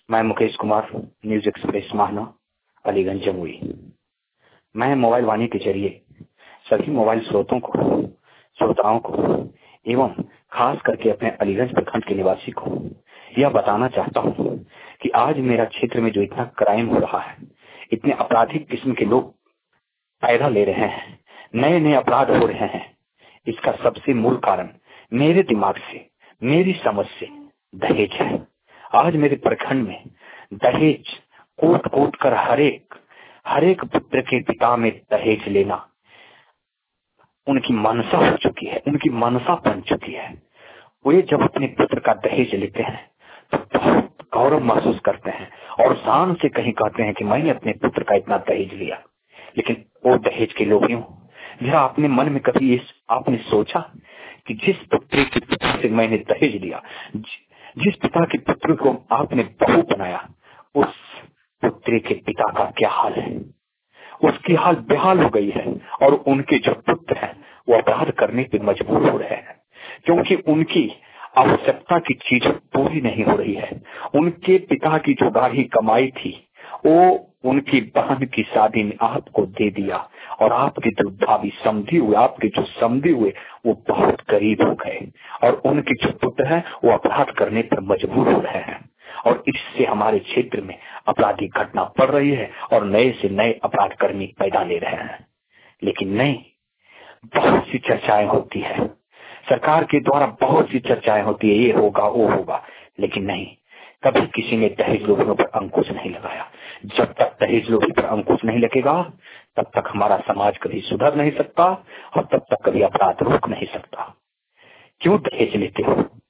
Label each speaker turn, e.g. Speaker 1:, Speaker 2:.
Speaker 1: मैं Mukesh Kumar, news express Mahana, Aliganj Jamui. मैं mobile वाणी के जरिए सभी मोबाइल श्रोताओं को एवं खास करके अपने अलीगंज प्रखंड के निवासी को यह बताना चाहता हूँ कि आज मेरा क्षेत्र में जो इतना क्राइम हो रहा है, इतने आपराधिक किस्म के लोग पैदा ले रहे हैं, नए नए अपराध हो रहे हैं, इसका सबसे मूल कारण मेरे दिमाग से, मेरी समझ से दहेज है। आज मेरे प्रखंड में दहेज कोट कर हर एक पुत्र के पिता में दहेज लेना उनकी मनसा हो चुकी है, उनकी मनसा बन चुकी है। वे जब अपने पुत्र का दहेज लेते हैं तो बहुत गौरव महसूस करते हैं और शान से कहीं कहते हैं कि मैंने अपने पुत्र का इतना दहेज लिया। लेकिन वो दहेज के लोभियों, जरा अपने मन में कभी आपने सोचा कि जिस पुत्र के पुत्र से मैंने दहेज लिया, जिस पिता के पुत्र को आपने बहू बनाया, उस पुत्र के पिता का क्या हाल है? उसकी हाल बेहाल हो गई है और उनके जो पुत्र हैं वो अपराध करने पे मजबूर हो रहे हैं, क्योंकि उनकी आवश्यकता की चीज पूरी नहीं हो रही है। उनके पिता की जो गाढ़ी कमाई थी वो उनकी बहन की शादी में आपको दे दिया और आपके जो भाभी आपके जो समझी हुए वो बहुत गरीब हो गए और उनके जो पुत्र है वो अपराध करने पर मजबूर हो रहे हैं। और इससे हमारे क्षेत्र में आपराधिक घटना बढ़ रही है और नए से नए अपराध कर्मी पैदा ले रहे हैं। लेकिन नहीं, बहुत सी चर्चाएं होती है, सरकार के द्वारा बहुत सी चर्चाएं होती है, ये होगा वो होगा, लेकिन नहीं, कभी किसी ने दहेज लोभियों पर अंकुश नहीं लगाया। जब तक दहेज लोभी पर अंकुश नहीं लगेगा तब तक हमारा समाज कभी सुधर नहीं सकता और तब तक कभी अपराध रुक नहीं सकता। क्यों दहेज लेते हो?